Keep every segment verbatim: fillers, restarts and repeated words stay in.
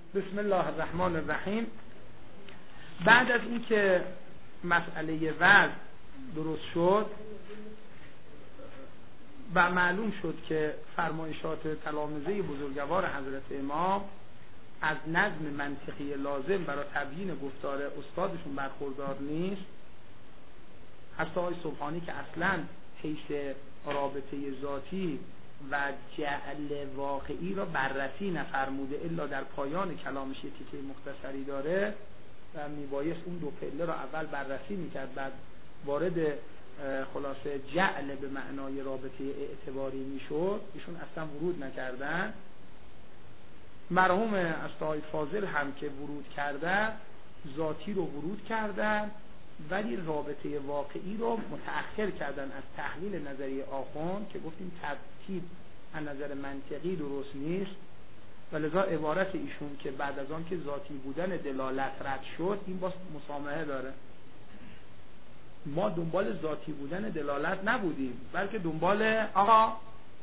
بسم الله الرحمن الرحیم. بعد از اینکه مسئله وضع درست شد و معلوم شد که فرمایشات تلامذه بزرگوار حضرت امام از نظم منطقی لازم برای تبیین گفتار استادشون برخوردار نیست، حتی آقای سبحانی که اصلاً حیث رابطه ذاتی و جعل واقعی را بررسی نفرموده، الا در پایان کلامش یه تیکه مختصری داره و میبایست اون دو پله را اول بررسی میکرد، بعد وارد خلاصه جعل به معنای رابطه اعتباری میشد. ایشون اصلا ورود نکردن. مرحوم استاد فاضل هم که ورود کردن ذاتی رو ورود کردن، ولی رابطه واقعی رو متأخر کردن از تحلیل نظریه آخوند که گفتیم ترتیب از نظر منطقی درست نیست، و لذا عبارت ایشون که بعد از آن که ذاتی بودن دلالت رد شد، این باز مسامحه داره. ما دنبال ذاتی بودن دلالت نبودیم، بلکه دنبال آقا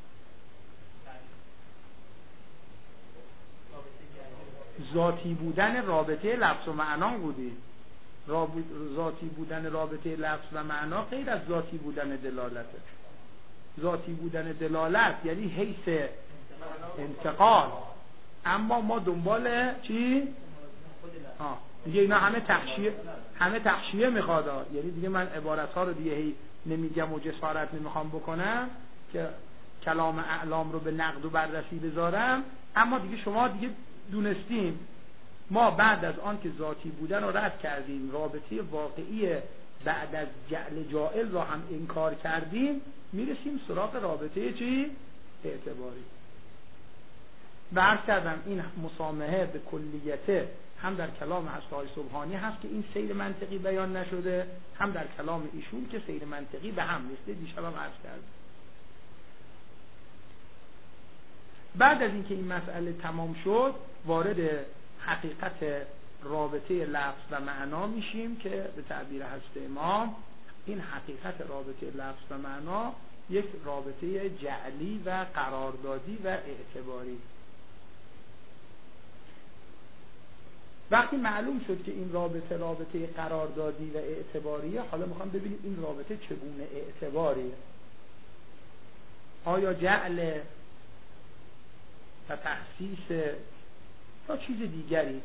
ذاتی بودن رابطه لفظ و معنا بودیم. ذاتی بودن رابطه لفظ و معنا غیر از ذاتی بودن دلالته. ذاتی بودن دلالت یعنی حیث انتقال، اما ما دنبال چی؟ آه. دیگه اینا همه تحشیه همه تحشیه میخواد، یعنی دیگه من عبارت ها رو دیگه هی نمیگم و جسارت نمیخوام بکنم که کلام اعلام رو به نقد و بررسی بذارم، اما دیگه شما دیگه دونستیم ما بعد از آن که ذاتی بودن رو رد کردیم، رابطه واقعی بعد از جعل جائل رو هم انکار کردیم، میرسیم سراغ رابطه چی؟ اعتباری. و عرض کردم این مسامحه به کلیته هم در کلام استاد سبحانی هست که این سیر منطقی بیان نشده، هم در کلام ایشون که سیر منطقی به هم نیست. دیشب هم عرض کردم. بعد از اینکه این مسئله تمام شد، وارد حقیقت رابطه لفظ و معنا میشیم که به تعبیر حضرت امام این حقیقت رابطه لفظ و معنا یک رابطه جعلی و قراردادی و اعتباری. وقتی معلوم شد که این رابطه رابطه قراردادی و اعتباریه، حالا میخوام ببینیم این رابطه چگونه اعتباریه. آیا جعل و تخصیص یا چیز دیگری؟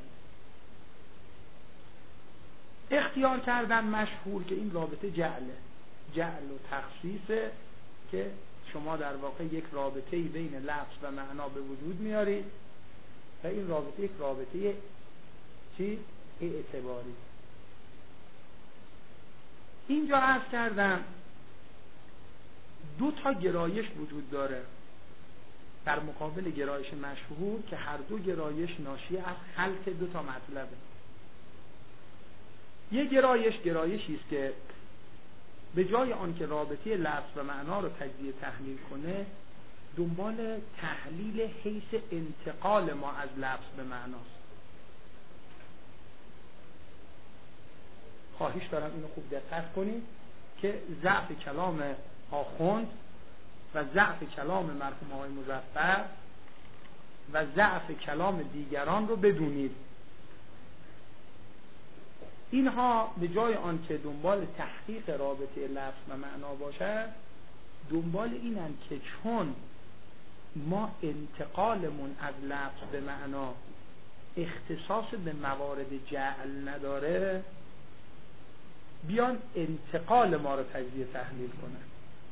اختیار کردن مشهور که این رابطه جعله، جعل و تخصیصه که شما در واقع یک رابطه‌ای بین لفظ و معنا به وجود میارید و این رابطه یک رابطه چی؟ اعتباری. اینجا عرض کردم دو تا گرایش وجود داره در مقابل گرایش مشهور که هر دو گرایش ناشی از خلط دو تا مطلبه. یک گرایش گرایشی است که به جای آن که رابطه لفظ و معنا رو تجزیه تحلیل کنه، دنبال تحلیل حیث انتقال ما از لفظ به معناست. خواهش دارم اینو خوب دقت کنید که ضعف کلام آخوند و ضعف کلام مرحوم آقای مظفر و ضعف کلام دیگران رو بدونید. اینها به جای آن که دنبال تحقیق رابطه لفظ و معنا باشد، دنبال اینن که چون ما انتقالمون از لفظ به معنا اختصاص به موارد جعل نداره، بیان انتقال ما رو تجزیه تحلیل کنن.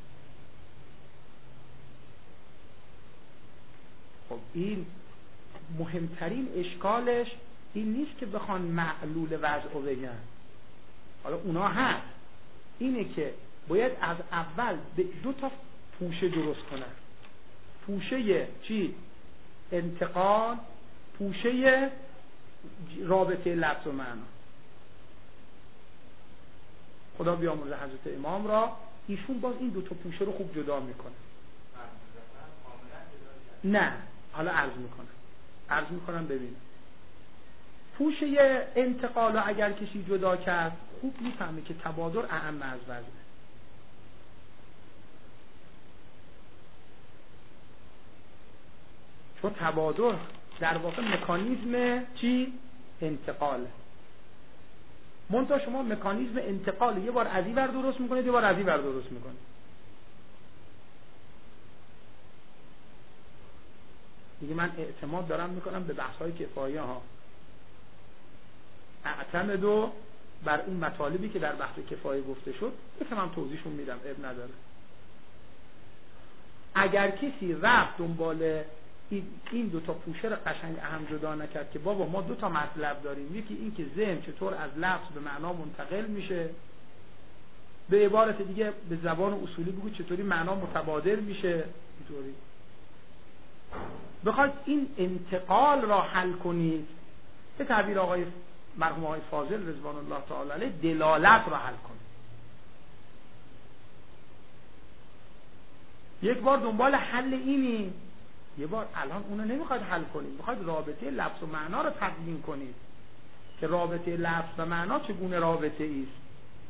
خب این مهمترین اشکالش این نیست که بخوان معلول وضع رو بگن، حالا اونا هست، اینه که باید از اول به دو تا پوشه درست کنن. پوشه چی؟ انتقال، پوشه رابطه لفظ و معنا. خدا بیامرزه حضرت امام را، ایشون باز این دو تا پوشه رو خوب جدا میکنه. نه حالا عرض میکنم عرض میکنم ببین، پوشه انتقال اگر کسی جدا کرد خوب میفهمه که تبادر اهم از وزنه. چون تبادر در واقع مکانیزم چی؟ انتقاله. منتها شما مکانیزم انتقال یه بار از این ور درست میکنید، یه بار از این ور درست میکنید. دیگه من اعتماد دارم میکنم به بحث‌های کفایه ها، اعتمدو بر اون مطالبی که در بحث کفایه گفته شد، یکم هم توضیحشون میدم، اب نداره. اگر کسی رفت دنبال این دو تا پوشه رو قشنگ اهم جدا نکرد که بابا ما دو تا مطلب داریم، یکی این که ذهن چطور از لفظ به معنا منتقل میشه، به عبارت دیگه به زبان اصولی بگو چطوری معنا متبادل میشه، اینطوری بخواید این انتقال را حل کنید، به تعبیر آقای مرحوم آقای فاضل رضوان الله تعالی علیه دلالت را حل کنید. یک بار دنبال حل اینی، یه بار الان اونو نمیخواید حل کنید، میخواید رابطه لفظ و معنا رو تبیین کنید که رابطه لفظ و معنا چگونه رابطه ایست.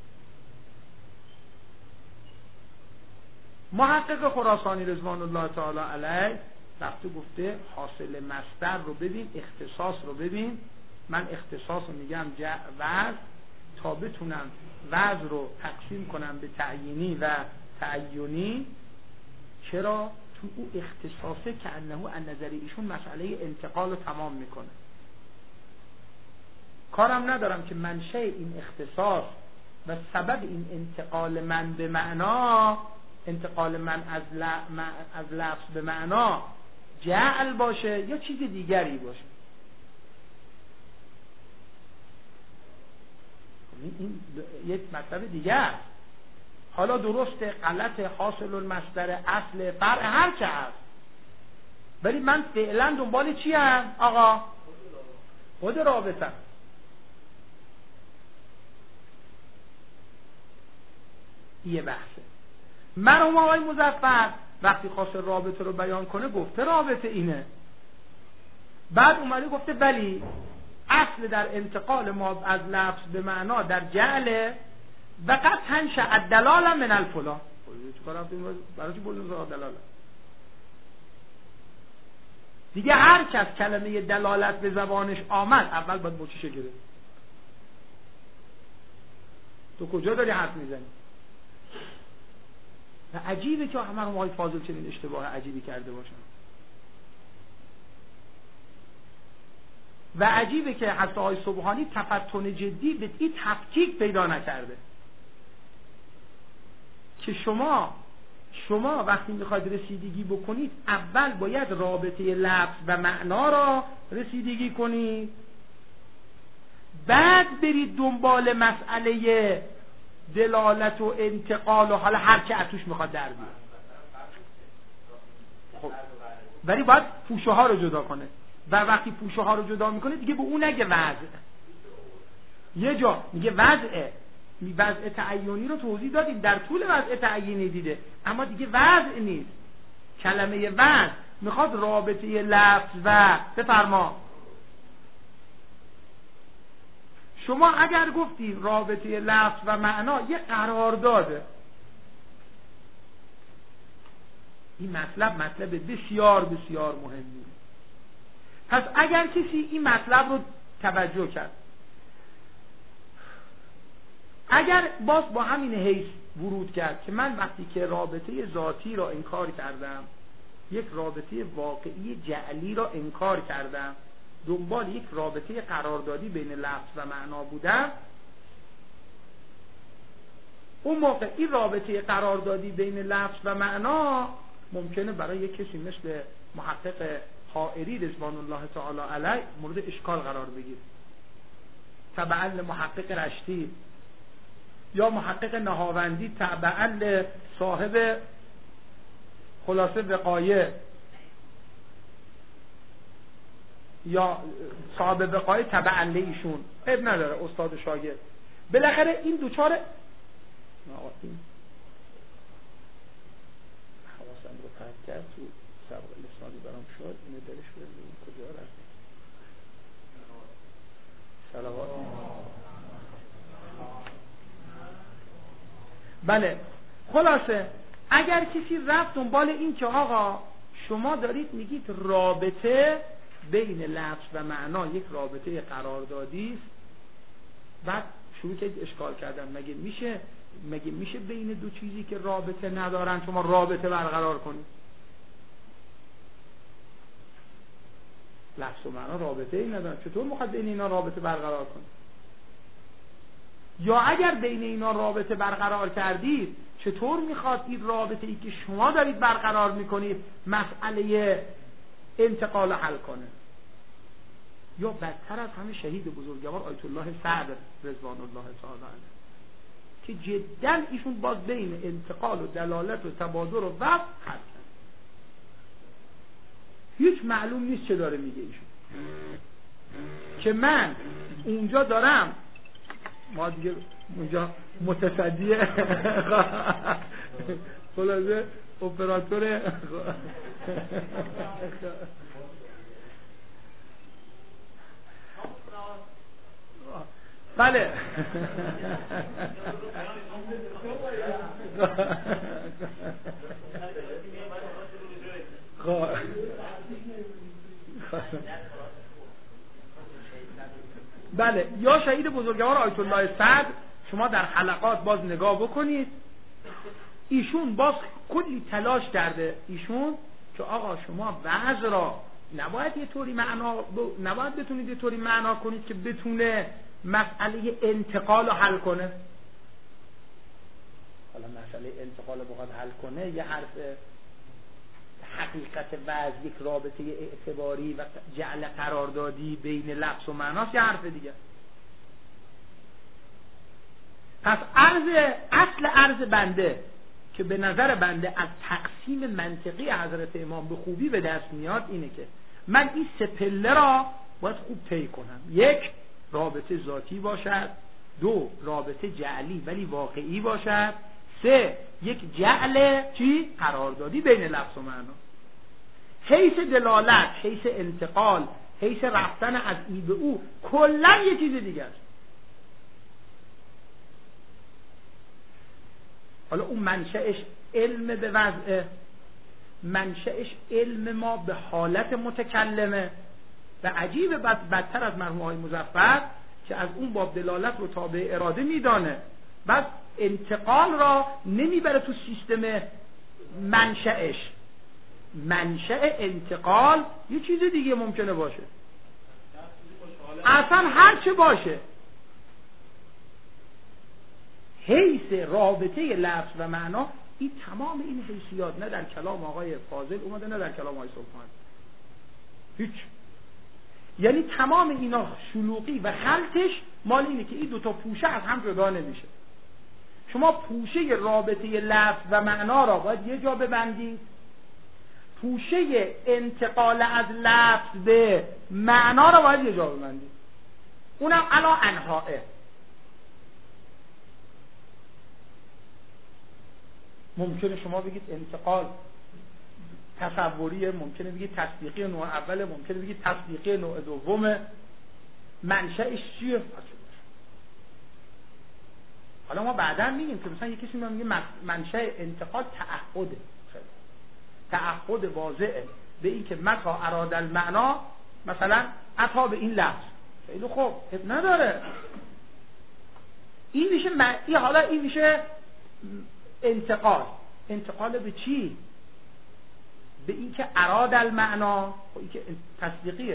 محقق خراسانی رضوان الله تعالی علیه رفته گفته حاصل مصدر رو ببین، اختصاص رو ببین. من اختصاص رو میگم وضع تا بتونم وضع رو تقسیم کنم به تعیینی و تعیینی. چرا؟ تو او اختصاصه که انه از نظر ایشون مسئله انتقال رو تمام میکنه. کارم ندارم که منشأ این اختصاص و سبب این انتقال من به معنا، انتقال من از, ل... از لفظ به معنا جعل باشه یا چیز دیگری باشه. این یک مطلب دیگه است. حالا درست غلط حاصل المصدر اصل فرع هر چه هست، ولی من فعلا دنبال چی هم آقا؟ خود رابطه. یه بحثه. مرحوم آقای مظفر وقتی خواست رابطه رو بیان کنه گفته رابطه اینه، بعد اومده گفته بلی اصل در انتقال ما از لفظ به معنا در جعل و قد تنشأ الدلاله من الفلا. چیکار رفتیم برای چی بولیم دلاله؟ دیگه هر کس کلمه دلالت به زبانش آمد اول باید بوچیشه گرفت. تو کجا داری حرف میزنی؟ و عجیبه که همه آقای فاضل چنین اشتباه عجیبی کرده باشن، و عجیبه که حتی آقای سبحانی تفتن جدی به این تفکیک پیدا نکرده که شما شما وقتی میخواید رسیدگی بکنید اول باید رابطه لفظ و معنا را رسیدگی کنید، بعد برید دنبال مسئله دلالت و انتقال و حالا هر که اتوش میخواد در بیاد. خب ولی باید پوشه ها رو جدا کنه، و وقتی پوشه ها رو جدا میکنه دیگه به اون نگه وضع. یه جا میگه وضعه، وضع تعیینی رو توضیح دادیم، در طول وضع تعیینی دیده، اما دیگه وضع نیست. کلمه وضع میخواد رابطه لفظ و بفرما. شما اگر گفتی رابطه لفظ و معنا یه قرارداده، این مطلب مطلب بسیار بسیار مهمی. پس اگر کسی این مطلب رو توجه کرد، اگر باز با همین حیث ورود کرد که من وقتی که رابطه ذاتی را انکار کردم، یک رابطه واقعی جعلی را انکار کردم، دنبال یک رابطه قراردادی بین لفظ و معنا بودم، اون موقع این رابطه قراردادی بین لفظ و معنا ممکنه برای یک کسی مثل محقق حائری رضوان الله تعالی علیه مورد اشکال قرار بگیره، تبعا محقق رشتی یا محقق نهاوندی تبعا صاحب خلاصه وقایه یا صاحب وقایه تبعا ایشون، اب نداره استاد شاگرد، بالاخره این دوچار این حواسم رو پرت کرد تو سبق لسانی برام شد، اینو دلش بزنیم کجا رفت صلوات. بله خلاصه اگر کسی رفت دنبال این که آقا شما دارید میگید رابطه بین لفظ و معنا یک رابطه قراردادی است. بعد شروع کرد اشکال کردن، مگه میشه مگه میشه بین دو چیزی که رابطه ندارن شما رابطه برقرار کنید؟ لفظ و معنا رابطه ای ندارن، چطور میخواد بین اینا رابطه برقرار کنید؟ یا اگر بین اینا رابطه برقرار کردید چطور میخواد این رابطه ای که شما دارید برقرار میکنید مسئله انتقال حل کنه؟ یا بدتر از همه شهید بزرگوار آیت الله سعد رضوان الله تعالی علیه که جدا ایشون باز بین انتقال و دلالت و تبادر و وقت حل کرد. هیچ معلوم نیست چه داره میگه ایشون، که من اونجا دارم، ما دیگه اونجا متصدی خلاصه اپراتور بله بله یا شهید بزرگوار آیت الله سعد شما در حلقات باز نگاه بکنید، ایشون باز کلی تلاش کرده ایشون که آقا شما وعظ را نباید یه طوری معنا نباید بتونید یه طوری معنا کنید که بتونه مسئله انتقال رو حل کنه. حالا مسئله انتقال رو بخواد حل کنه یه حرف حقیقت وعظ یک رابطه اعتباری و جعل قراردادی بین لفظ و معناست یه حرف دیگه. پس عرض اصل عرض بنده که به نظر بنده از تقسیم منطقی حضرت امام به خوبی به دست میاد اینه که من این سه پله را باید خوب طی کنم. یک، رابطه ذاتی باشد. دو، رابطه جعلی ولی واقعی باشد. سه، یک جعل چی؟ قراردادی بین لفظ و معنا. حیث دلالت، حیث انتقال، حیث رفتن از ای به او کلا یه چیز دیگه است. حالا اون منشأش علم به وضع، منشأش علم ما به حالت متکلمه و عجیب بد بدتر از مرحوم آقای مظفر که از اون باب دلالت رو تابع اراده میدانه، بعد انتقال را نمیبره تو سیستم منشأش. منشأ انتقال یه چیز دیگه ممکنه باشه، اصلا هر چه باشه. حیث رابطه لفظ و معنا این تمام این حیثیات نه در کلام آقای فاضل اومده نه در کلام آقای سبحان، هیچ. یعنی تمام اینا شلوغی و خلطش مال اینه که این دوتا پوشه از هم جدا نمیشه. شما پوشه رابطه لفظ و معنا را باید یه جا ببندید، پوشه انتقال از لفظ به معنا را باید یه جا ببندید، اونم علا انحائه. ممکنه شما بگید انتقال تصوریه، ممکنه بگید تصدیقی نوع اوله، ممکنه بگید تصدیقی نوع دومه. منشأش چیه؟ حالا ما بعدا میگیم که مثلا یکی کسی میگه منشأ انتقال تعهده، تعهد واضحه به این که متى اراد المعنا، مثلا عطا به این لفظ، خیلی خوب اب نداره، این میشه معنی. حالا این میشه انتقال. انتقال به چی؟ به این که اراد المعنا، این که تصدیقیه،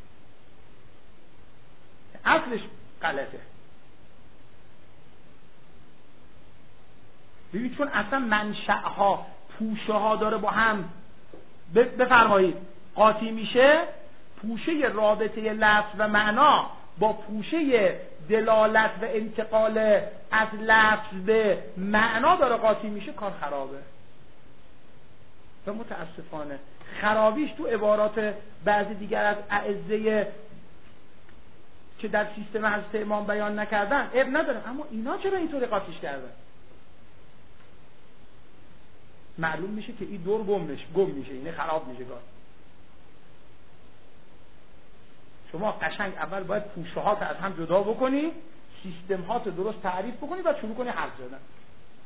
اصلش غلطه. ببینید چون اصلا منشأها پوشه ها داره با هم بفرمایید قاطی میشه، پوشه رابطه لفظ و معنا با پوشه دلالت و انتقال از لفظ به معنا داره قاطی میشه، کار خرابه. و متاسفانه خرابیش تو عبارات بعضی دیگر از اعزه که در سیستم حضرت امام بیان نکردن اب نداره، اما اینا چرا اینطوری قاطیش کردن؟ معلوم میشه که این دور گم میشه گم میشه اینه خراب میشه. گاه شما قشنگ اول باید پوشه هات از هم جدا بکنی، سیستم هات درست تعریف بکنی و شروع کنی حرف زدن.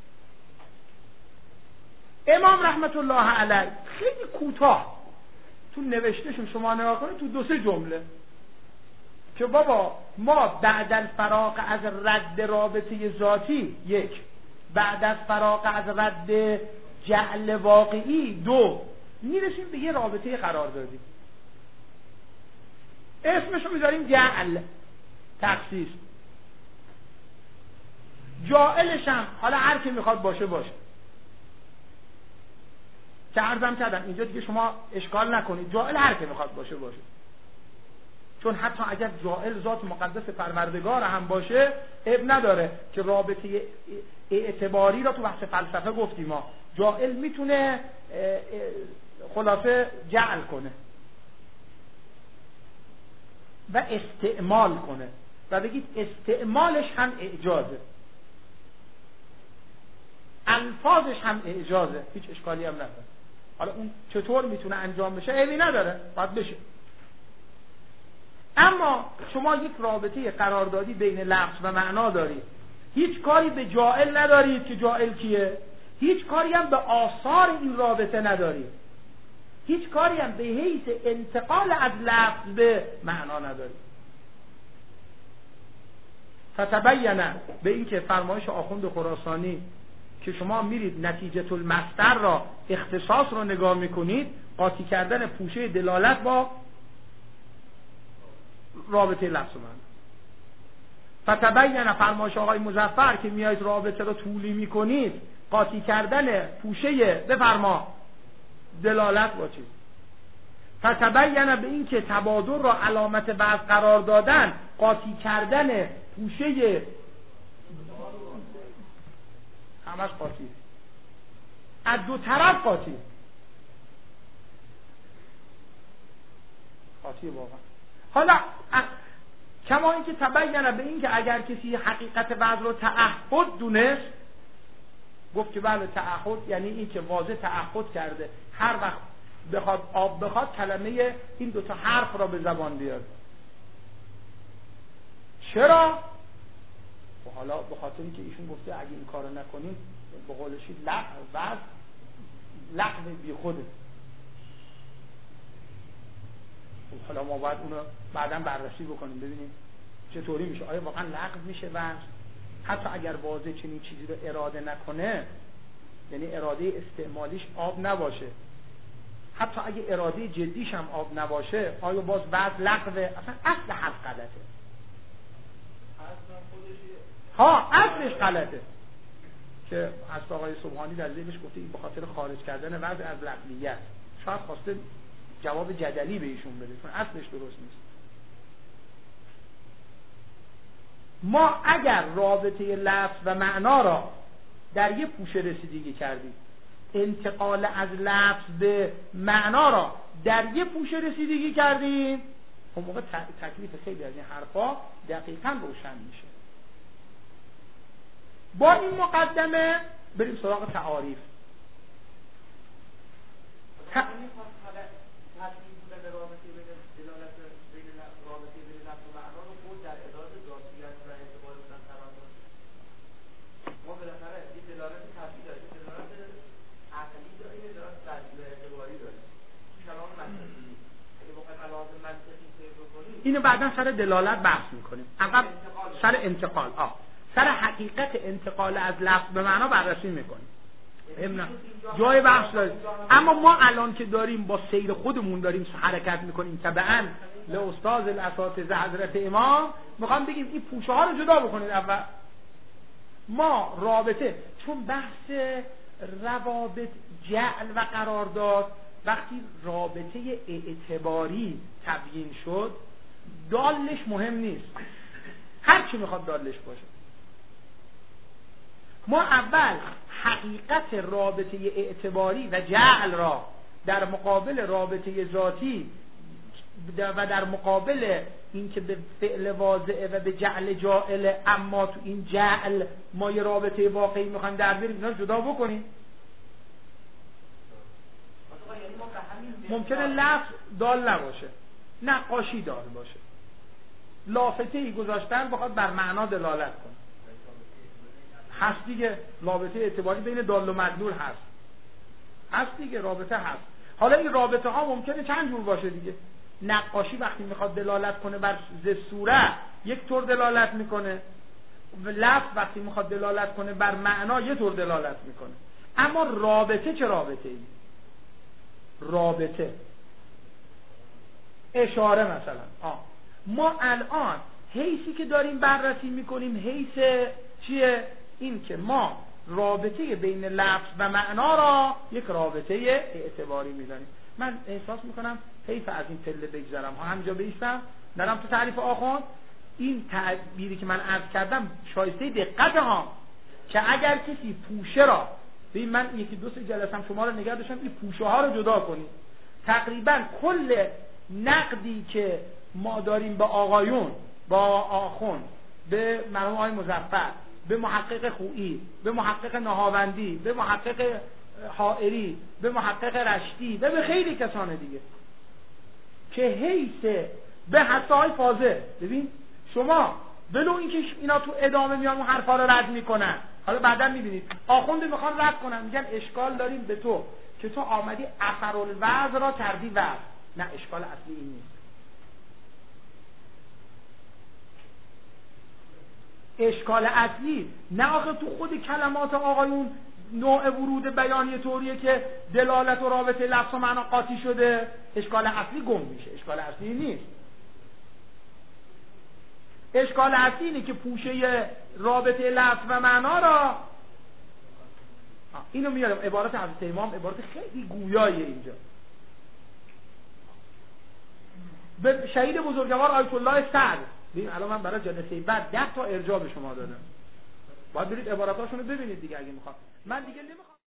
امام رحمت الله علیه خیلی کوتاه تو نوشتهشون شما نگاه کنید تو دو سه جمله که بابا ما بعد از فراغ از رد رابطه ذاتی یک، بعد از فراغ از رد جعل واقعی دو، میرسیم به یه رابطه قراردادی، اسمشو میذاریم جعل تخصیص. جائلش هم حالا هر کی میخواد باشه باشه، که عرضم کردم اینجا دیگه شما اشکال نکنید، جائل هر کی میخواد باشه باشه، چون حتی اگر جائل ذات مقدس پروردگار هم باشه عیب نداره که رابطه اعتباری را تو بحث فلسفه گفتیم ما، جائل میتونه خلاصه جعل کنه و استعمال کنه و بگید استعمالش هم اعجازه، الفاظش هم اعجازه، هیچ اشکالی هم نداره. حالا اون چطور میتونه انجام بشه عیبی نداره، باید بشه. اما شما یک رابطه قراردادی بین لفظ و معنا دارید، هیچ کاری به جائل ندارید که جائل کیه، هیچ کاری هم به آثار این رابطه ندارید، هیچ کاری هم به حیث انتقال از لفظ به معنا ندارید. فتبین، به این که فرمایش آخوند خراسانی که شما میرید نتیجه المصدر را اختصاص رو نگاه میکنید، قاطی کردن پوشه دلالت با رابطه لفظ و معنا. فتبین، فرمایش آقای مظفر که میایید رابطه رو طولی میکنید، قاطی کردن پوشه بفرما دلالت با چیز. فتبین، به این که تبادل را علامت وضع قرار دادن، قاطی کردن پوشه همش قاطی، از دو طرف قاطی قاطی واقعا. حالا کما اینکه تبین، به این که اگر کسی حقیقت وضع رو تعهد دونست، گفت که بله تعهد یعنی این که واضح تعهد کرده هر وقت بخواد آب بخواد کلمه این دوتا حرف را به زبان بیاره. چرا؟ و حالا به خاطر اینکه ایشون گفته اگه این کارو نکنیم به قولشی لغو وضع لغو بی خوده. حالا ما باید اونو بعداً بررسی بکنیم ببینیم چطوری میشه، آیا واقعا لغو میشه وضع حتی اگر واضح چنین چیزی رو اراده نکنه، یعنی اراده استعمالیش آب نباشه، حتی اگه اراده جدیش هم آب نباشه، آیا باز وضع لغوه؟ اصلا اصل حرف غلطه. ها اصلش غلطه که از آقای سبحانی در ذهنش گفته این به خاطر خارج کردن وضع از لغویت، شاید خواسته جواب جدلی به ایشون بده، چون اصلش درست نیست. ما اگر رابطه لفظ و معنا را در یک پوشه رسیدگی کردیم، انتقال از لفظ به معنا را در یک پوشه رسیدگی کردیم، اون موقع تکلیف خیلی از این حرفا دقیقاً روشن میشه. با این مقدمه بریم سراغ تعاریف. ت... اینو بعدا سر دلالت بحث میکنیم، عقب سر انتقال آه سر حقیقت انتقال از لفظ به معنا بررسی میکنیم، جای بحث داریم. اما ما الان که داریم با سیر خودمون داریم حرکت میکنیم تبعاً لاستاذ الاساتذه حضرت امام، میخوام بگیم این پوشه ها رو جدا بکنید. اول ما رابطه، چون بحث روابط جعل و قرارداد وقتی رابطه اعتباری تبیین شد، دالش مهم نیست، هر چی میخواد دالش باشه. ما اول حقیقت رابطه اعتباری و جعل را در مقابل رابطه ذاتی و در مقابل این که به فعل واضعه و به جعل جائله، اما تو این جعل ما یه رابطه واقعی میخوایم در بیاریم، اینا جدا بکنیم. ممکنه لفظ دال نباشه، نقاشی دال باشه، لافته‌ای گذاشتن بخواد بر معنا دلالت کنه، هست دیگه. رابطه اعتباری بین دال و مدلول هست هست دیگه، رابطه هست. حالا این رابطه ها ممکنه چند جور باشه دیگه. نقاشی وقتی میخواد دلالت کنه بر صورت یک طور دلالت میکنه، لفظ وقتی میخواد دلالت کنه بر معنا یک طور دلالت میکنه. اما رابطه چه رابطه ای؟ رابطه اشاره مثلا آه. ما الان حیثی که داریم بررسی میکنیم حیث چیه؟ این که ما رابطه بین لفظ و معنا را یک رابطه اعتباری میدانیم. من احساس میکنم حیف از این پله بگذرم ها، همینجا بیستم نرم تو تعریف آخوند. این تعبیری که من عرض کردم شایسته دقت ها، که اگر کسی پوشه را ببین، من یکی دو سه جلسه هم شما رو نگه داشتم این پوشه ها رو جدا کنید. تقریبا کل نقدی که ما داریم به آقایون، با آخوند، به مرحوم آقای مظفر، به محقق خویی، به محقق نهاوندی، به محقق حائری، به محقق رشتی و به خیلی کسان دیگه که حیث به حتی های فاضل. ببین شما بلو اینکه اینا تو ادامه میان اون حرفا رو رد میکنن، حالا بعدا میبینید آخونده میخوان رد کنن، میگن اشکال داریم به تو که تو آمدی اثر الوضع را کردی وضع. نه، اشکال اصلی این نیست. اشکال اصلی نه آخه تو خود کلمات آقایون نوع ورود بیانی طوریه که دلالت و رابطه لفظ و معنا قاطی شده، اشکال اصلی گم میشه. اشکال اصلی نیست. اشکال اصلی اینه که پوشه رابطه لفظ و معنا را، اینو میارم عبارت حضرت امام، عبارت خیلی گویاییه اینجا. به شهید بزرگوار آیت الله سعد، ببین الان من برای جلسه بعد ده تا ارجاع به شما دادم، باید برید عباراتاشونو ببینید دیگه اگه میخواد. من دیگه نمیخوام